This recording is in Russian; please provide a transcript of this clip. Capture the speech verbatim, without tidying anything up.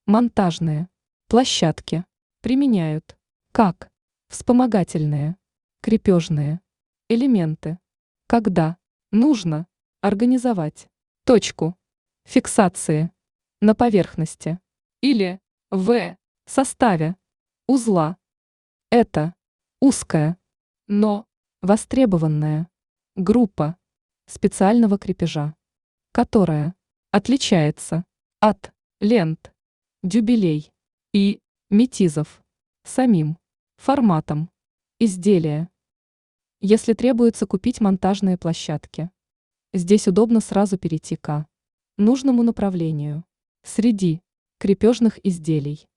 Монтажные площадки применяют как вспомогательные, крепежные элементы, когда нужно организовать точку фиксации на поверхности или в составе узла. Это узкая, но востребованная группа специального крепежа, которая отличается от лент, дюбелей и метизов самим форматом изделия. Если требуется купить монтажные площадки, здесь удобно сразу перейти к нужному направлению среди крепежных изделий.